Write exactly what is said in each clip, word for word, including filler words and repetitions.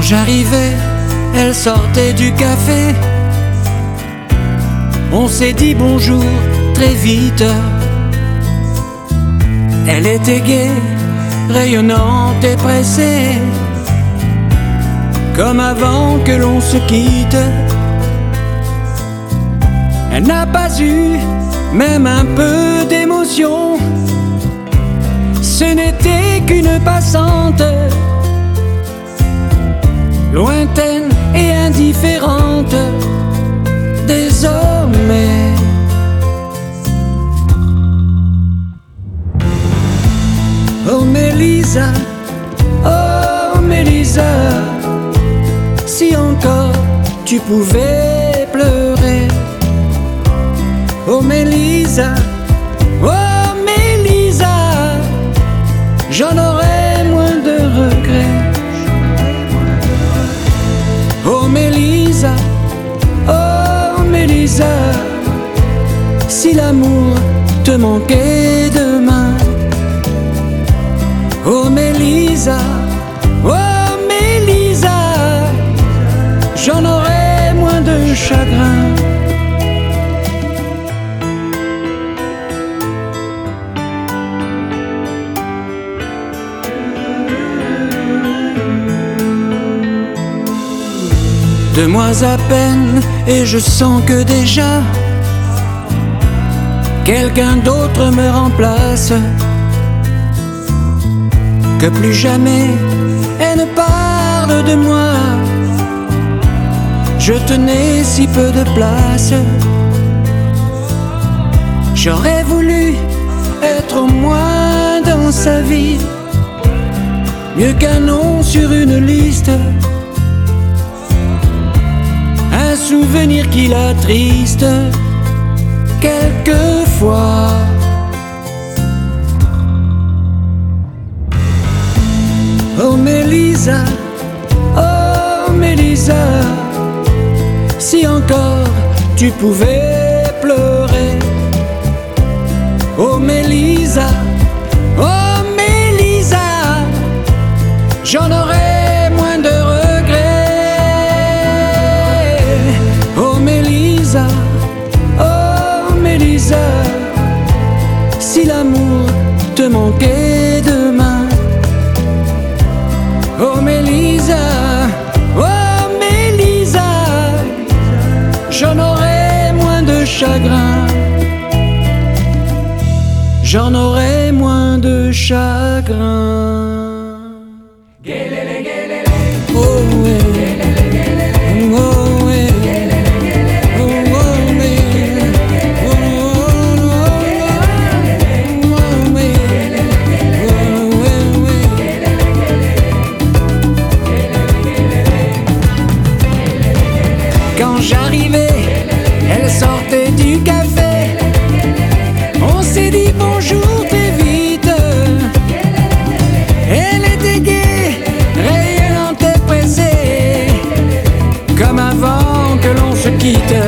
j'arrivais, elle sortait du café. On s'est dit bonjour très vite. Elle était gaie, rayonnante et pressée, comme avant que l'on se quitte. Elle n'a pas eu même un peu d'émotion. Ce n'était qu'une passante, lointaine et indifférente. Désormais, oh Mélisa, oh Mélisa, si encore tu pouvais pleurer. Oh Mélisa, oh Mélisa, j'en aurais moins de regrets. Oh Mélisa, oh Mélisa, si l'amour te manquait demain. Oh Mélisa, oh Mélisa, j'en aurais moins de chagrin. Deux mois à peine et je sens que déjà quelqu'un d'autre me remplace. Que plus jamais elle ne parle de moi. Je tenais si peu de place. J'aurais voulu être au moins dans sa vie, mieux qu'un nom sur une liste. Un souvenir qui l'attriste quelquefois. Oh Mélisa, oh Mélisa, si encore tu pouvais pleurer. Oh Mélisa, oh Mélisa, j'en aurais moins de regrets. Oh Mélisa, oh Mélisa, si l'amour te manquait demain. Oh Mélisa, oh Mélisa, j'en aurais moins de chagrin. J'en aurais moins de chagrin. Oh, ouais. Oh, ouais. Quand j'arrivais, elle sortait du café. On s'est dit bonjour très vite. Elle était gaie, rayonnante et pressée, comme avant que l'on se quitte.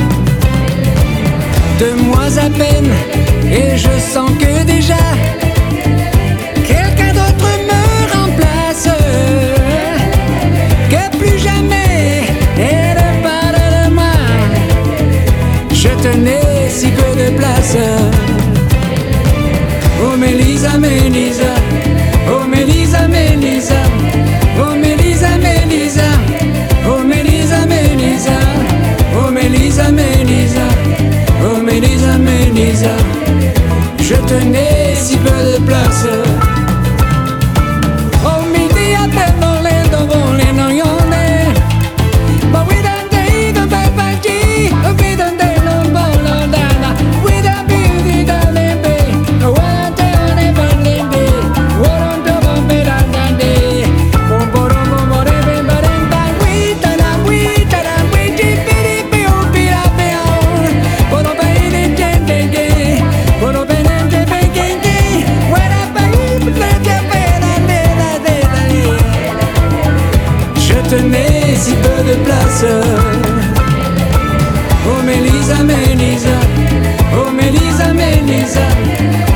Deux mois à peine et je sens que déjà quelqu'un d'autre me remplace. Que plus jamais elle je tenais si peu de place. Oh Mélisa, Mélisa, oh Mélisa, Mélisa, oh Mélisa, Mélisa, oh Mélisa, Mélisa, oh Mélisa, Mélisa, oh Mélisa, Mélisa, je tenais si peu de place. Oh Mélisa, Mélisa, oh Mélisa, but we don't take the back back G, we don't take tenais si peu de place. Oh Mélisa, Mélisa, oh Mélisa, Mélisa,